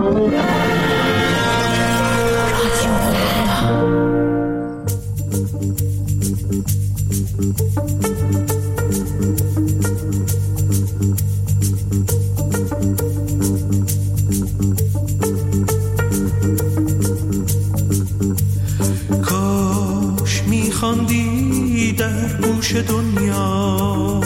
کاش میخواندی در گوش دنیا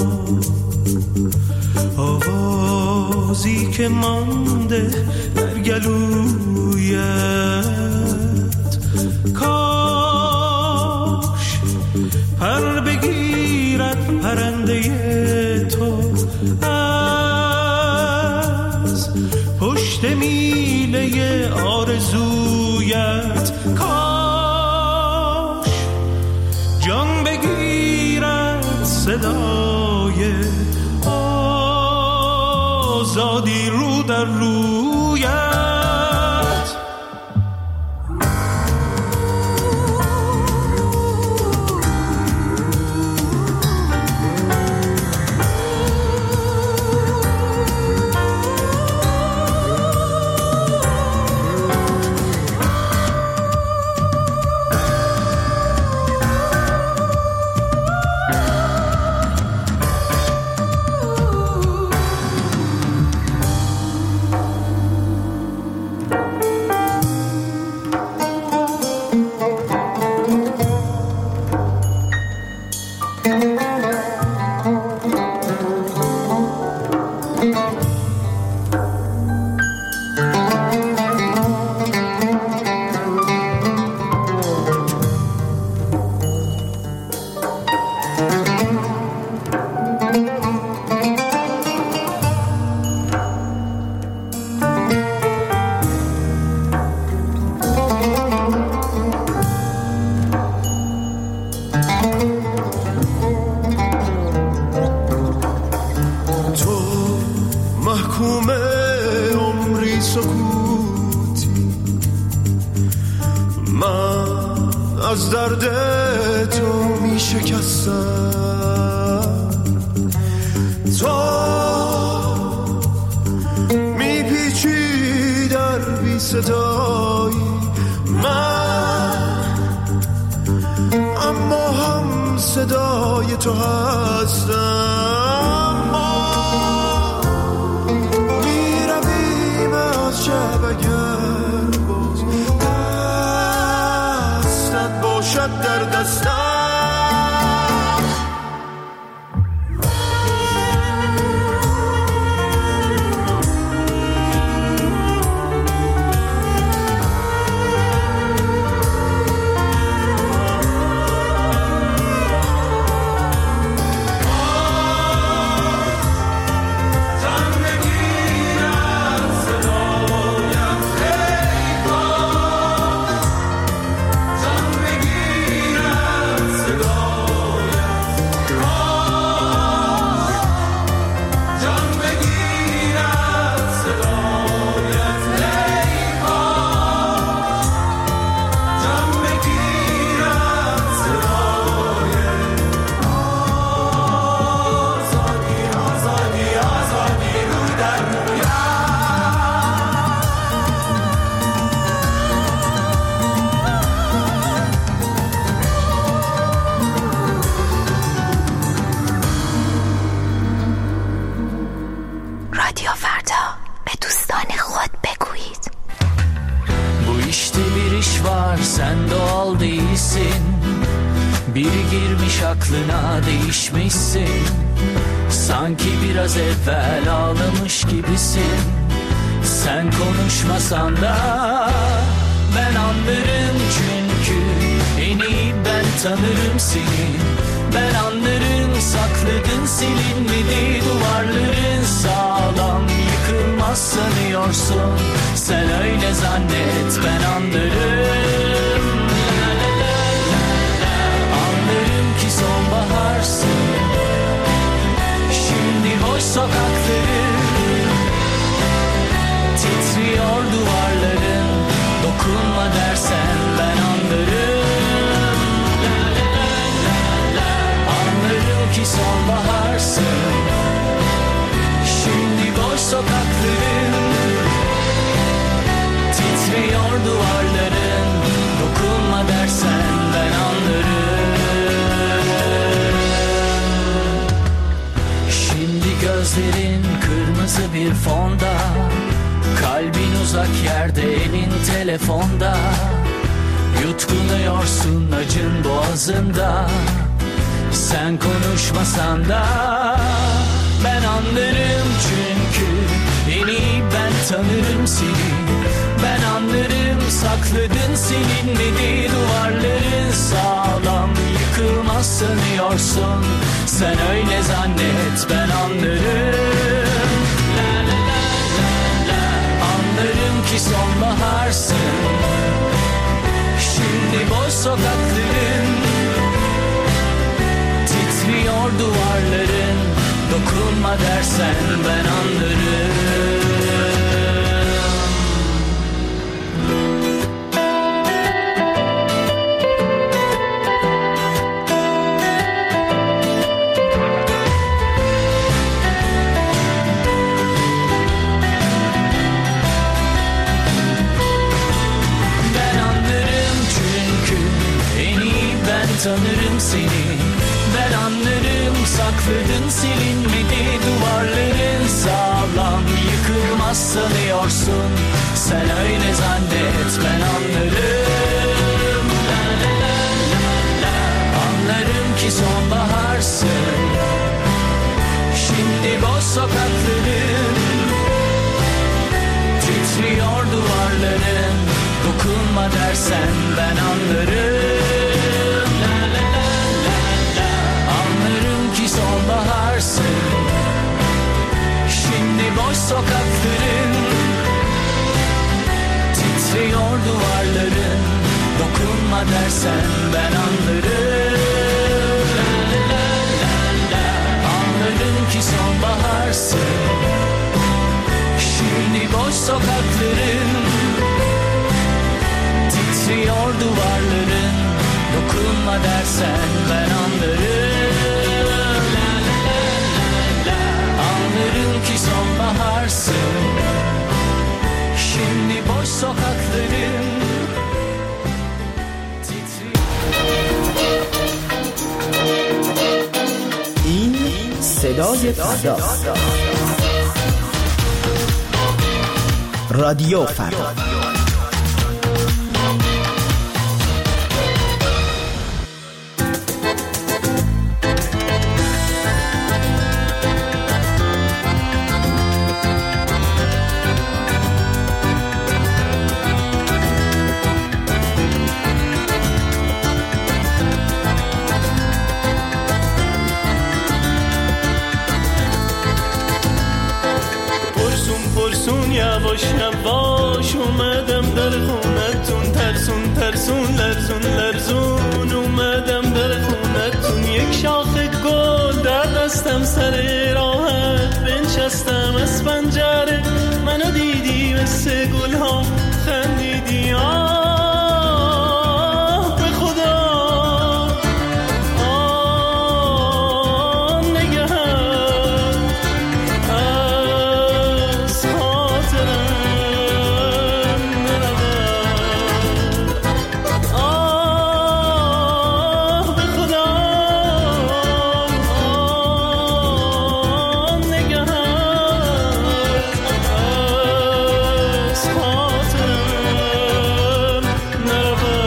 آوازی که مانده در گلویت، کاش پر بگیرد پرنده تو از پشت میله آرزویت، کاش جان بگیرد صدای آزادی رو در رویت. از درد تو می شکستم، تو می پیچی در بی صدایی من، اما هم صدای تو هستم. ما می رویم از شب اگر باز دستت باشد در دستم. Biri girmiş aklına değişmişsin, sanki biraz evvel ağlamış gibisin. Sen konuşmasan da ben anlarım, çünkü en iyi ben tanırım seni. Ben anlarım, sakladın silinmedi duvarların, sağlam yıkılmaz sanıyorsun. Sen öyle zannet, ben anlarım. Sonbaharsın, şimdi boş sokakların, titriyor duvarların. Dokunma dersen ben anlarım. Anlarım ki sonbaharsın, şimdi boş sokakların, bir fonda, kalbin uzak yerde, elin telefonda. Yutkunuyorsun acın boğazında. Sen konuşmasan da ben anlarım, çünkü en iyi ben tanırım seni. Ben anlarım, sakladın silinmedi duvarların, sağlam yıkılmaz sanıyorsun. Sen öyle zannet, ben anlarım. La la la la la. Anlarım ki sonbaharsın. Şimdi boş sokakların, titriyor duvarların. Dokunma dersen ben anlarım. Tanırım seni, ben anlarım, sakladın silinmedi duvarların, sağlam yıkılmaz sanıyorsun. Sen öyle zannet, ben anlarım. La la la la la. Anlarım ki sonbaharsın. Şimdi boş sokakların, titriyor duvarların. Dokunma dersen ben anlarım. Sonbaharsın. Şimdi boş sokakların, titriyor duvarların. Dokunma dersen ben anlarım. La la la la. Anlarım ki sonbaharsın. Şimdi boş sokakların, titriyor duvarların. Dokunma dersen ben anlarım. Anlarım ki sonbaharsın. Şimdi boş sokakların این صدای فردا، رادیو فردا. یواش یواش اومدم در خونتون، ترسون ترسون لرزون لرزون اومدم در خونتون. یک شاخه گل در دستم، سر راحت بنشستم از پنجره. منو دیدی مثل گل ها خندیدی، آه به خدا آه نگهت از خاطرم نرود. آه به خدا آه نگهت از خاطرم نرود.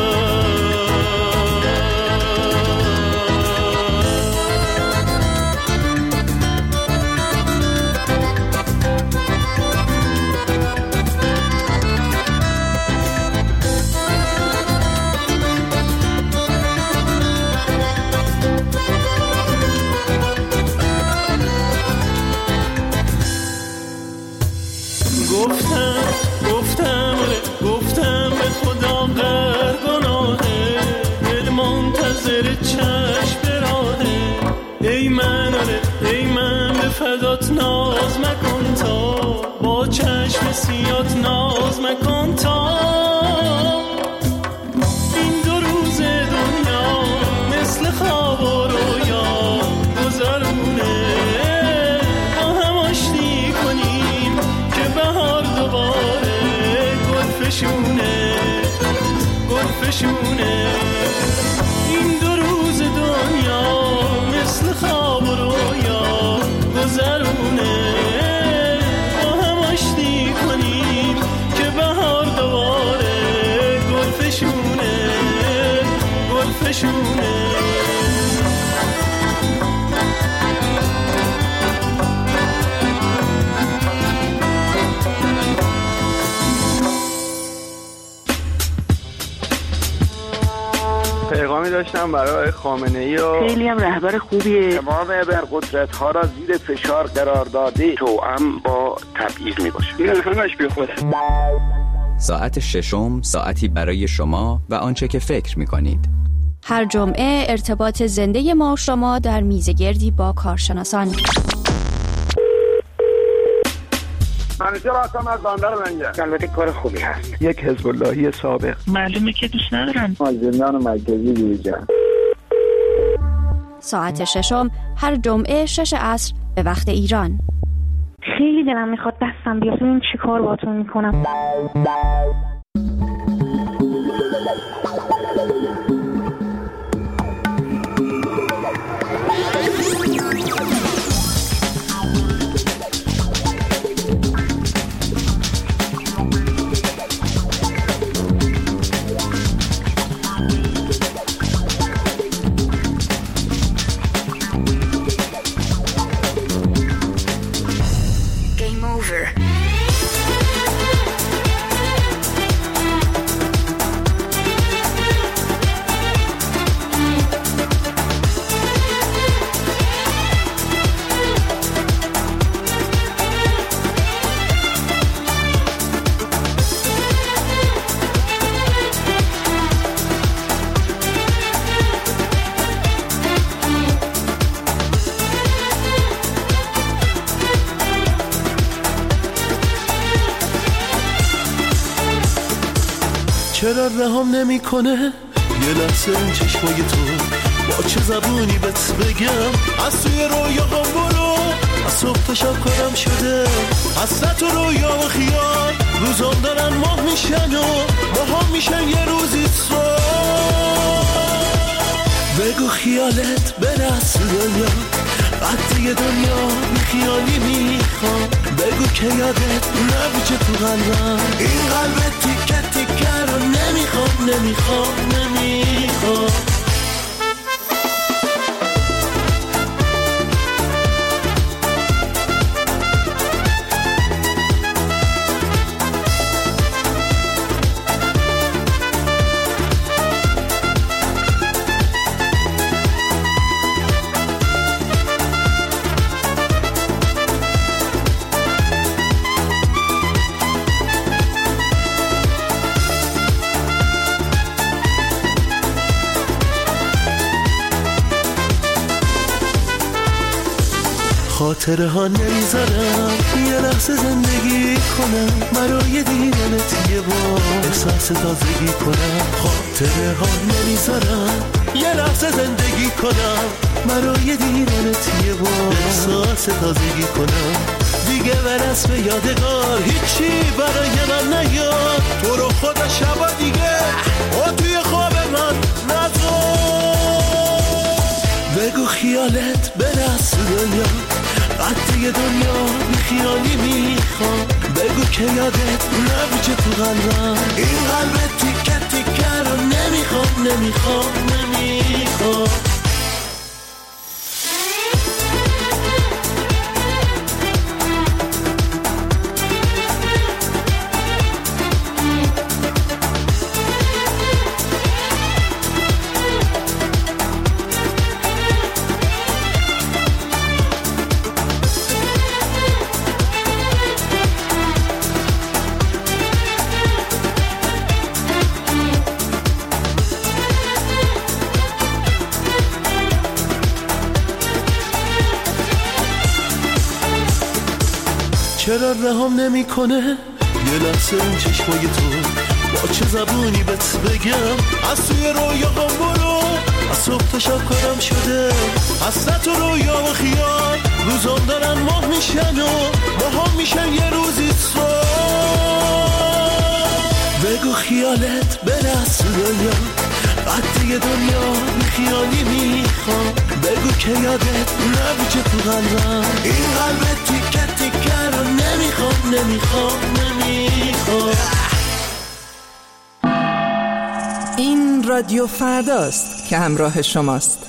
گفتم به خدا غر گناهه، دل منتظر چشم براهه. ای من به فدات ناز مکن تا، با چشم سیات ناز مکن تا. این دو روز دنیا مثل خواب و رویا گذرونه، با هم آشتی کنیم که بهار دوباره گلفشونه. این دو روز دنیا مثل خواب و رویا گذرونه، پیامی داشتم برای خامنه‌ای و خیلی هم رهبر خوبیه. تمام ابرقدرت‌ها را زیر فشار قرار داده، توأم با تبعیض میباشه. این همش بیخوده. ساعت ششم، ساعتی برای شما و آنچه که فکر می‌کنید. هر جمعه ارتباط زنده ما و شما در میزگردی با کارشناسان. منیجر هستم از بندر لنگر. البته کار خوبی هست. یک حزب اللهی سابق. معلومه که دوست ندارن. زندان مرکزی بیرجن. ساعت ششم هر جمعه 6 عصر به وقت ایران. خیلی دلم میخواد دستم بیاد ببین چی کار باهاتون میکنم. چرا رهم نمی کنه یه لحظه این چشمای تو، با چه زبونی بهت بگم از توی رویاهام برو، از صبح تا شب کارم شده حسرت و رویا و خیال، روزام دارن ماه میشن و ماها میشن یه روزی تو. بگو خیالت برس دنیا، قد یه دنیا بی خیالی میخوام، بگو که یادت نبیچه تو قلبم، این قلبت تیکه تیکه رو نمیخوام خاطره ها نمیذارم یه لحظه زندگی کنم، برای دیدنت یه بار احساس تازگی کنم. خاطره ها نمیذارم یه لحظه زندگی کنم، برای دیدنت یه بار احساس تازگی کنم. دیگه برس به یادگار هیچی برای من نیاد، تو رو خدا شبا دیگه و توی خواب من نذار. بگو خیالت برس دنیا، قد یه دنیا بی خیالی میخوام، بگو که یادت نبیچه تو قلبم، این قلبت تیکه تیکه رو نمیخوام. چرا رهم نمی کنه یه لحظه اون چشمای تو، با چه زبونی بهت بگم از توی رویاهام برو، از صبح تا شب کارم شده حسرت و رویا و خیال، روزام دارن ماه میشن و ماها میشن یه روزی تو. بگو خیالت برس دنیا، قد یه دنیا بی خیالی میخوام، بگو که یادت نبیچه تو قلبم، این قلبت تیکه تیکه رو نمیخوام. این رادیو فرداست که همراه شماست.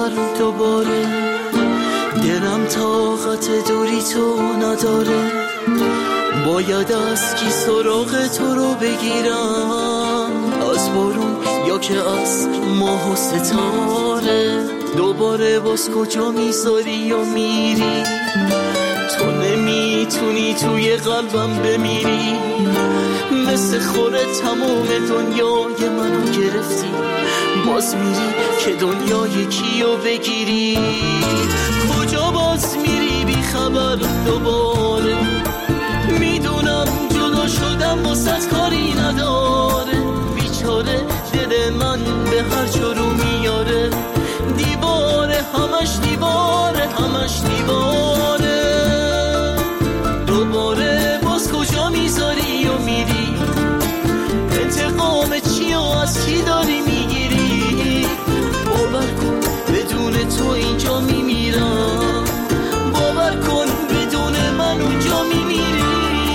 بیخبر دوباره، دلم طاقت دوری تو نداره. باید از کی سراغ تو رو بگیرم، از بارون یا که از ماه و ستاره. دوباره باز کجا میذاری و میری، تو نمیتونی توی قلبم بمیری. مثل خوره تمام دنیای منو گرفتی، باز میری که دنیای کیو بگیری. کجا باز میری بی خبر دوباره، میدونم جدا شدم واسه کاری نداره. بیچاره دل من به هر جا رو میاره، دیواره همش دیواره همش دیواره. دوباره باز کجا میذاری و میری، انتقام چی و از کی داری میگیری. باور کن بدون تو اینجا میمیرم، باور کن بدون من اونجا میمیری.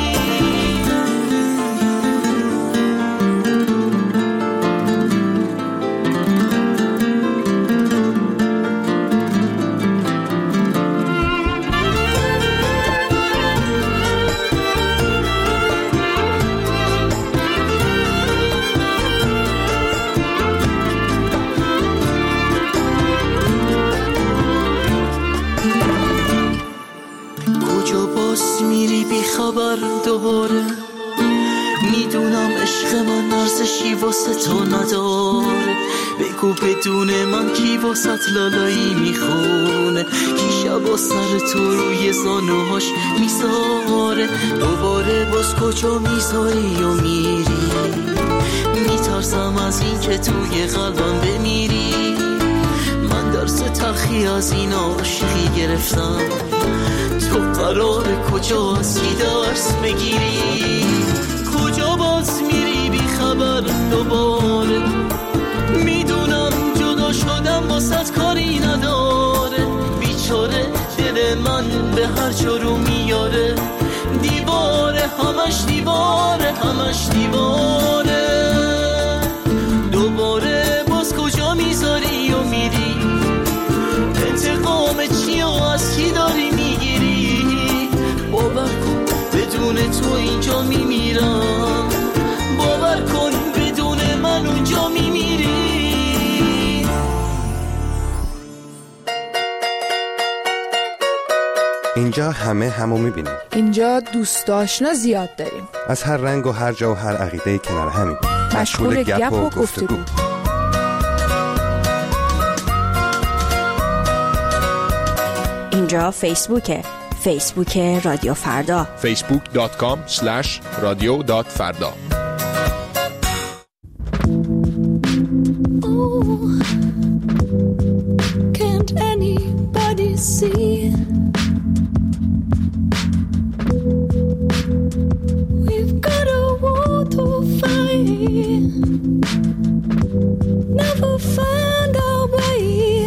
خبر دوباره، میدونم عشق من ارزشی واسه تو نداره. بگو بدون من کی واسه لالایی میخونه، کی شبا سر تو روی زانوهاش میذاره. دوباره باز کجا میذاری و میری، میترسم از این که توی قلبم بمیری. من درس تلخی از این عاشقی گرفتم، تو قراره کجا از کی درس بگیری. کجا باز میری بی خبر دوباره، میدونم جدا شدم واسه کاری نداره. بیچاره دل من به هر جا رو میاره، دیواره همش دیواره همش دیواره. دوباره باز کجا میذاری و میری، انتقام چی و از کی داری میگیری. باور کن بدون تو اینجا میمیرم، باور کن بدون من اونجا میمیری. اینجا همه همو میبینیم، اینجا دوست آشنا زیاد داریم، از هر رنگ و هر جا و هر عقیده کنار همیم، مشغول گپ و گفتگو. اینجا فیسبوکه، فیسبوک رادیو فردا، facebook.com/radio.farda. Can't anybody see we've got a war to fight, never find our way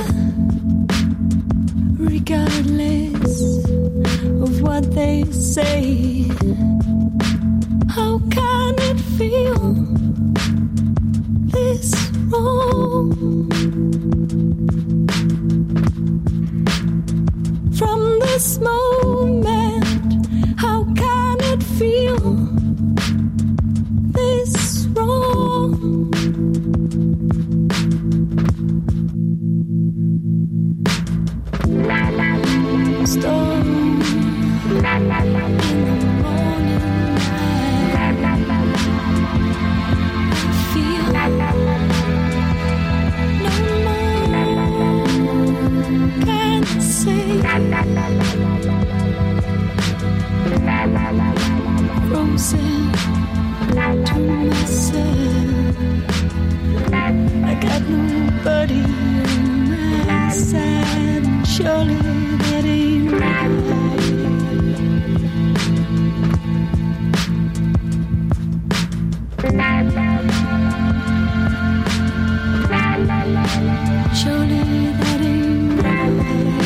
regardless of what they say. How can it feel this wrong? From this moment, how can it feel this wrong? Storm in the morning I feel no more can say. Frozen to myself, I got nobody on my side. Surely that ain't right. Surely that ain't right.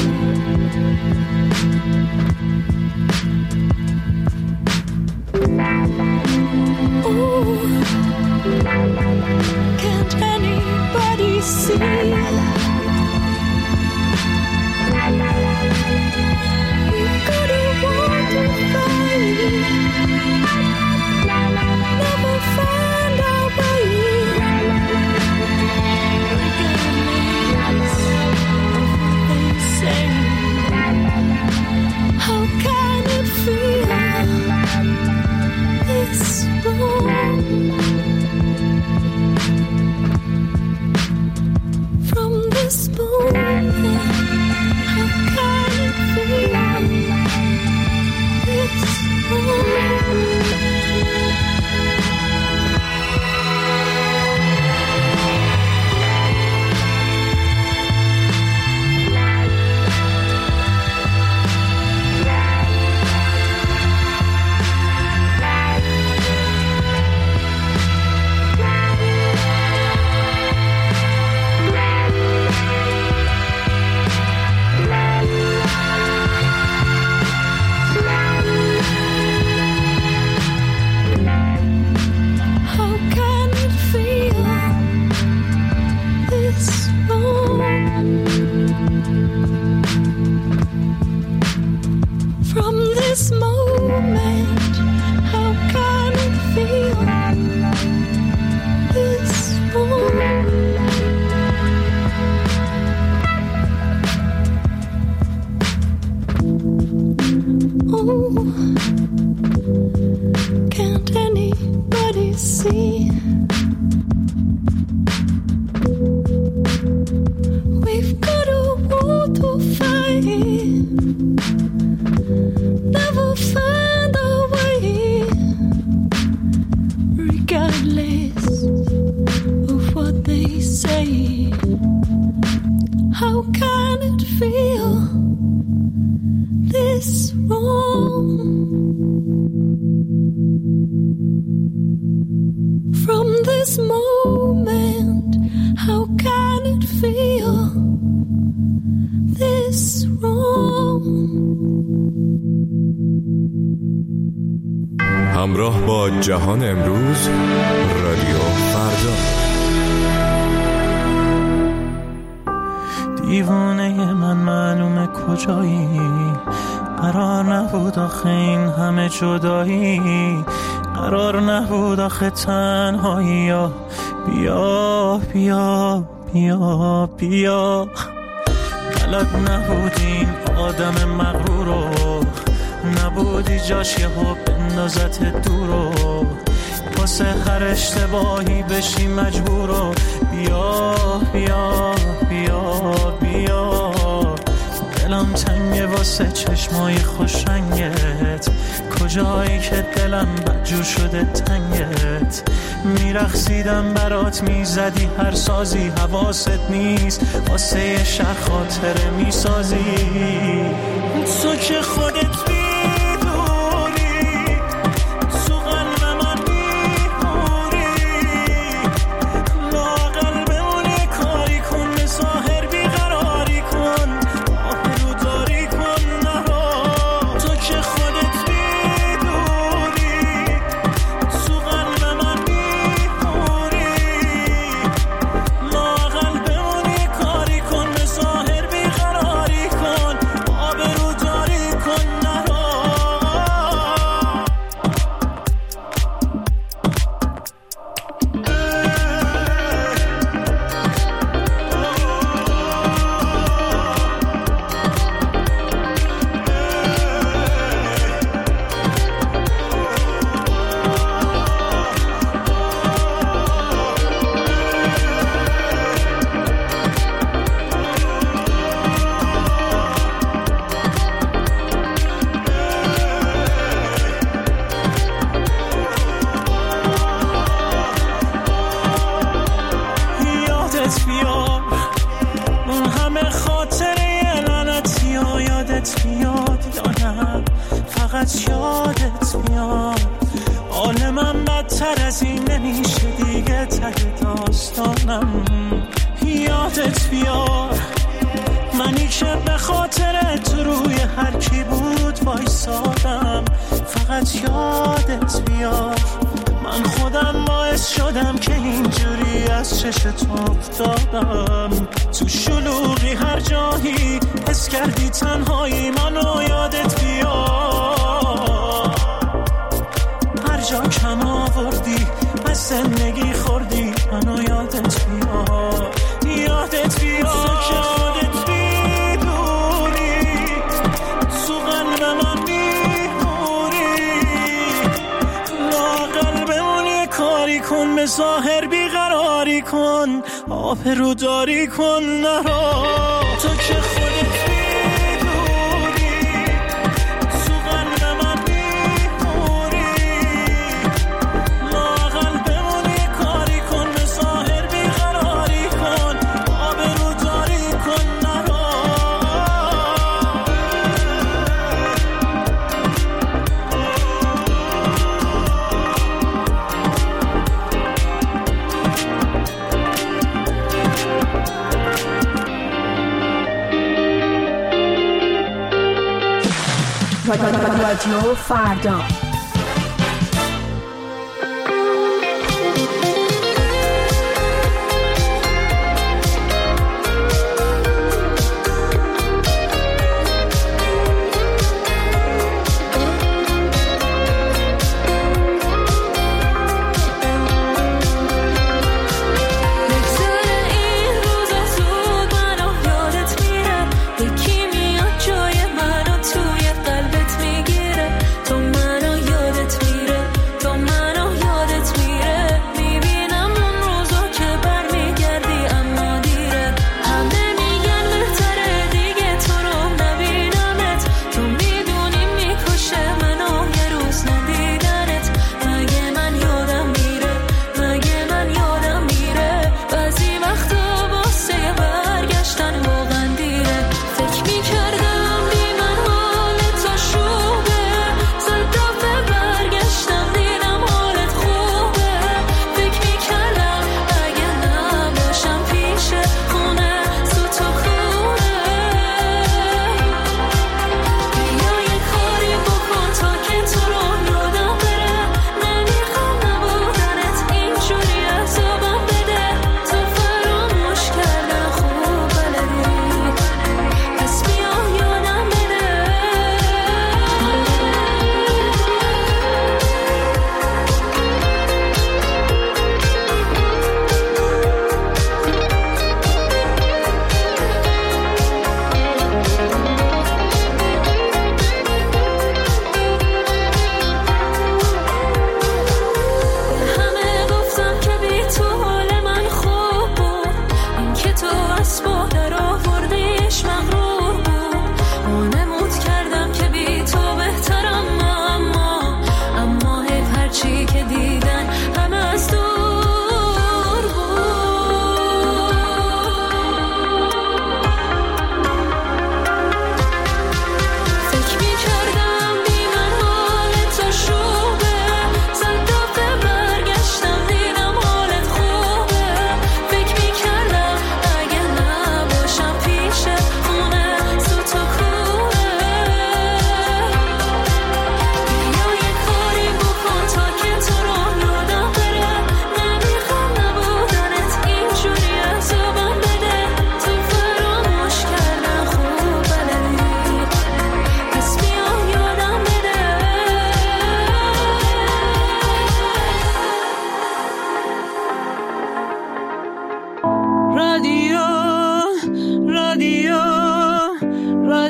Ooh, can't anybody see see. We've got a war to fight. Never find our way, regardless of what they say. How can it feel this wrong? From this moment, how can it feel this wrong? همراه با جهان امروز، رادیو فردا. دیوانه من معلومه کجایی، قرار نبود آخه این همه جدایی، قرار نبود آخه تنهایی. یا بیا بیا بیا بیا، بلد نبودی این آدم مغرورو، نبودی جاش یه ها بندازت دورو، واسه هر اشتباهی بشی مجبورو. بیا بیا بیا بیا، دلم تنگه واسه چشمای خوش رنگت، کجایی که دلم بدجور شده تنگت. میرقصیدم برات، میزدی هر سازی، حواست نیست واسه یه شهر خاطره میسازی. تو که خودت یادت میاد. حال من بدتر از این نمیشه دیگه، ته داستانم یادت بیار. منی که به خاطر تو روی هر کی بود وایسادم، فقط یادت بیار. من خودم باعث شدم که اینجوری از چشت افتادم. تو شلوغی هر جایی حس کردی تنهایی، منو یادت بیار. هر جا کم آوردی از زندگی خوردی، منو یادت بیار. یادت بیار که خودت بیدوری، تو قلب من بیموری. لااقل بمونی کاری کن، به ظاهر بیقراری کن، آبرو داری کن نرا. تو که خودت بیدوری، تو قلب من بیموری. لااقل بمونی کاری کن، به ظاهر بیقراری کن، آبرو داری کن نرا. رادیو فردا. یکی میاد جای منو توی قلبت میگیره، تو منو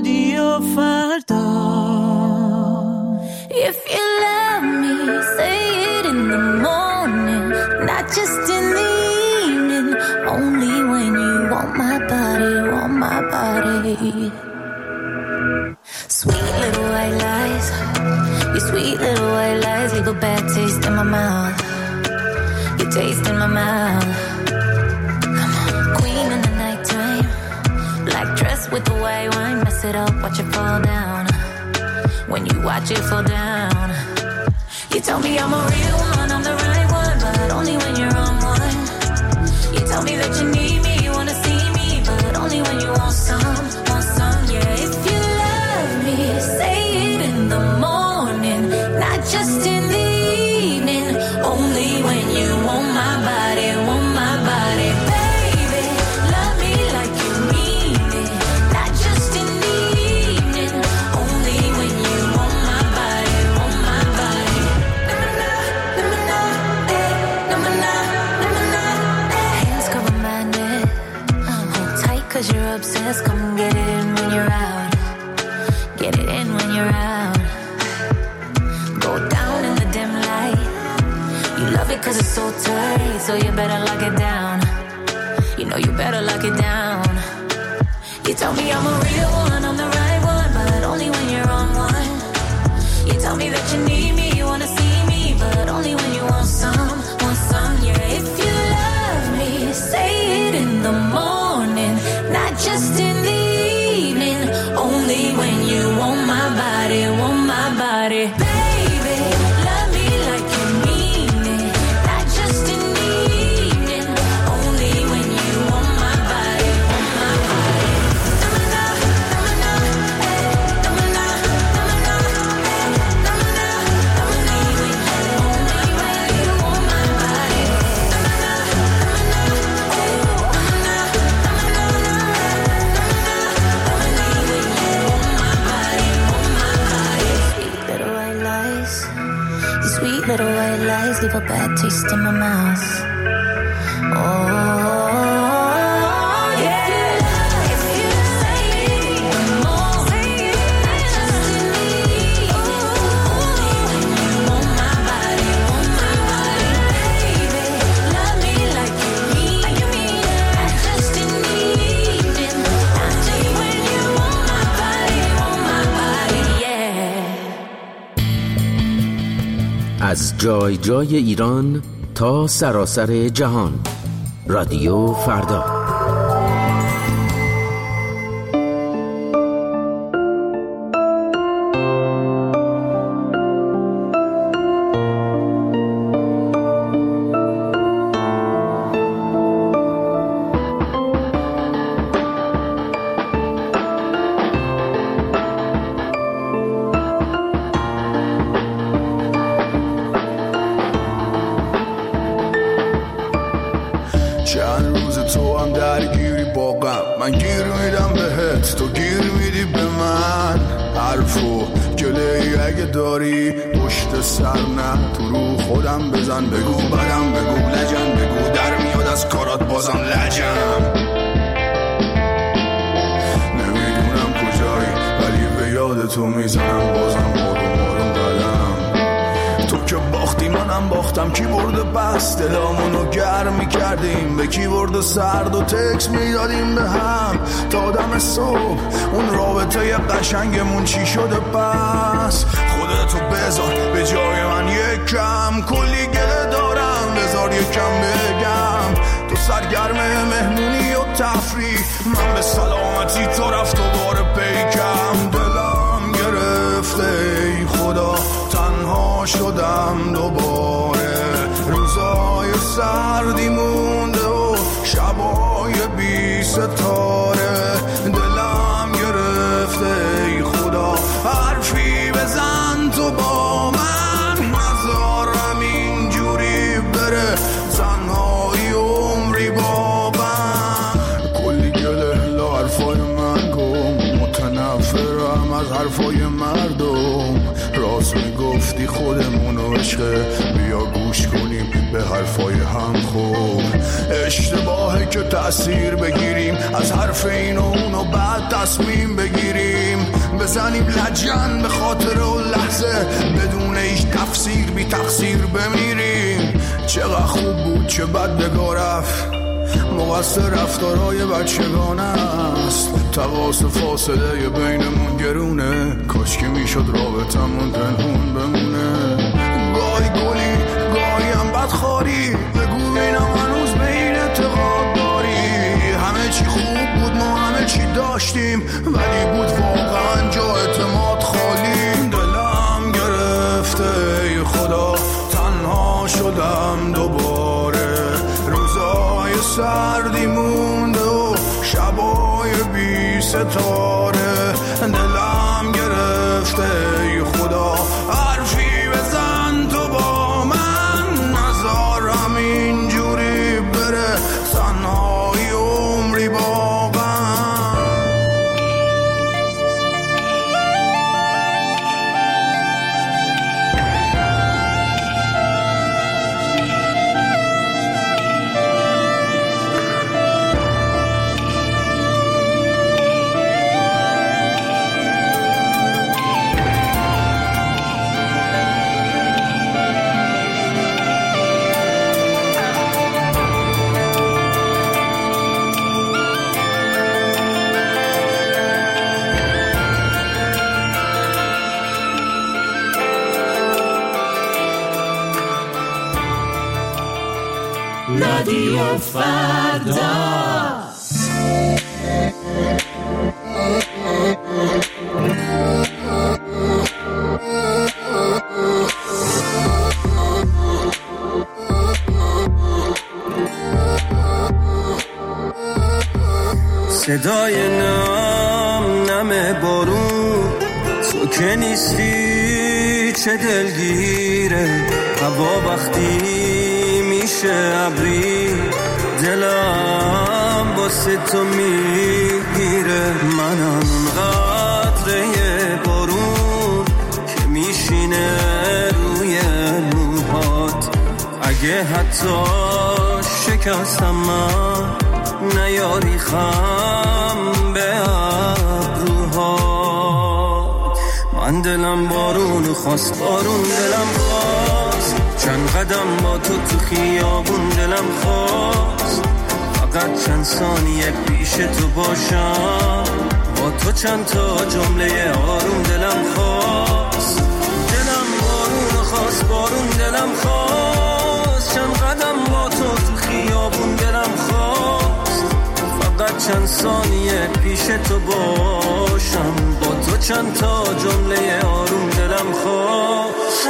رادیو فردا. If you love me, say it in the morning, not just in the evening, only when you want my body, want my body. Sweet little white lies, your sweet little white lies leave a bad taste in my mouth, your taste in my mouth. Come on, queen in the nighttime, black dress with the white wine, mess it up, watch it fall down. When you watch it fall down, you tell me I'm a real one, I'm the right one, but only when you're on one. You tell me that you need me, you wanna see me, but only when you want some, yeah. If you love me, say it in the morning, not just in the evening, only when you want my body, want my body. Baby, love me like you mean it, not just in the evening, only when you want my body, want my body. Hands cover my neck, hold tight 'cause you're obsessed. Come get it in when you're out, get it in when you're out. Go down in the dim light, you love it 'cause it's so tight, so you better lock it down. You know you better lock it down. You tell me I'm a real one, I'm the right one, but only when you're on one. You tell me that you need me, you wanna see me, but only when you want some, yeah. If you love me, say it in the morning, not just in the evening, only when you want my body, want my body. Baby, love me like you mean it, not just in the evening, only when you want my body, want my body. Sweet little white lies leave a bad taste in my mouth. Oh, yeah. If you say it more, not just in the only when you want my body, want my body. Baby, love me like you mean it, not just in the evening, only when you want my body, yeah. از جای جای ایران تا سراسر جهان، رادیو فردا. چند روز تو هم درگیری با غم، من گیر میدم بهت، تو گیر میدی به من. حرف و گله‌ای اگه داری پشت سر نه، تو رو خودم بزن، بگو بدم، بگو لجن، بگو در میاد از کارات بازم لجم. نمیدونم کجایی ولی به یاد تو میزنم بازم آروم آروم قدم. تو که باختی منم باختم، کی برده بس دلامونو گرم میکردیم، به کی برده سرد و تکس میدادیم به هم تا دم صبح. اون رابطه قشنگمون چی شده پس؟ خودتو بذار به جای من یکم، کلی گله دارم بذار یکم بگم. تو سرگرم مهمونی و تفریح، من به سلامتی تو رفت و بار پیکم. دلم گرفته ای خدا، تنها شدم دوباره، روزای سردی مونده و شبای بی ستاره. دلم گرفته ای خدا، حرفی بزن تو با من، نذارم اینجوری بره تنهایی عمری با من. کلی گله لا حرفای من گم، متنفرم از حرفای مردم. راست میگفتی خودمونو عشقه، بیا گوش کنیم به حرفای هم خوب. اشتباهه که تأثیر بگیریم از حرف این و اون و بعد تصمیم بگیریم، بزنیم لجن به خاطر و لحظه بدون هیچ تفسیر بی تقصیر بمیریم. چقدر خوب بود چه بد بگاه رفت، مقصر رفتارهای بچگانه است، تقاس فاصله بینمون گرونه، کاش که میشد رابطمون پنهون بمونه. گاهی گلی گاهی هم بدخواری، بگو بینم هنوز به این اعتقاد داری. همه چی خوب بود ما همه چی داشتیم، ولی بود واقعا جا اعتماد خالی. دلم گرفته ای خدا تنها شدم دوباره، روزای سردی مونده و شبای بی ستاره. دلم گرفته ای خدا حرفی بزن تو با من، نذارم اینجوری بره تنهایی عمری با من. رادیو فردا. صدای نم بارون، تو که نیستی چه دلگیره، هوا وقتی میشه ابری دلم واسه تو میگیره. منم اون قطره بارون که میشینه روی موهات، اگه حتی شکستم من نیاری خم به ابروهات. من دلم بارون خواست، بارون دلم خواست، چند قدم با تو خیابون دلم خواست، فقط چند ثانیه پیش تو باشم، با تو چند تا جمله آروم دلم خواست. دلم بارون خواست، بارون دلم خواست، چند قدم با تو خیابون دلم خواست، فقط چند ثانیه پیش تو باشم، با تو چند تا جمله آروم دلم خواست.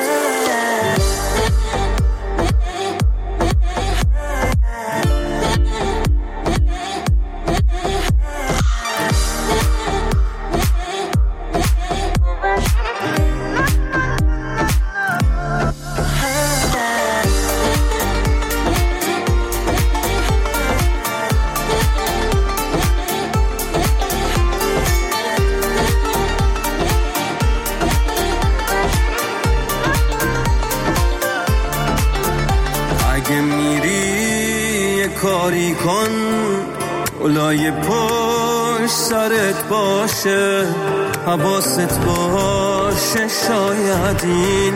کاری کن اولای پشت سرت باشه، حواست باشه، شاید این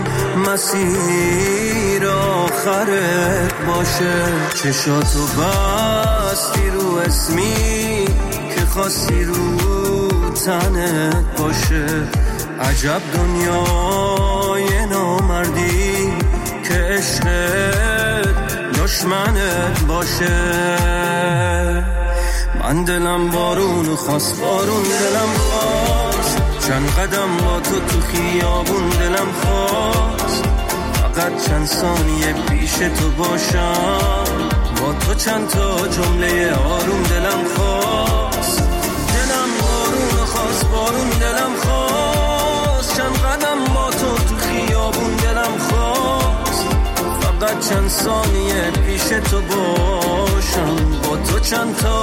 مسیر آخرت باشه. چشاتو بستی رو اسمی که خواستی رو تنت باشه، عجب دنیای نامردی که عشقت دشمنت باشه. من دلم بارون خواست، بارون دلم خواست، چند قدم با تو خیابون دلم خواست، فقط چند ثانیه پیش تو باشم، با تو چند تا جمله آروم دلم خواست. دلم بارون خواست، بارون دلم خواست، چند قدم با تو خیابون دلم خواست، فقط چند ثانیه پیش تو باشم، با تو چند تا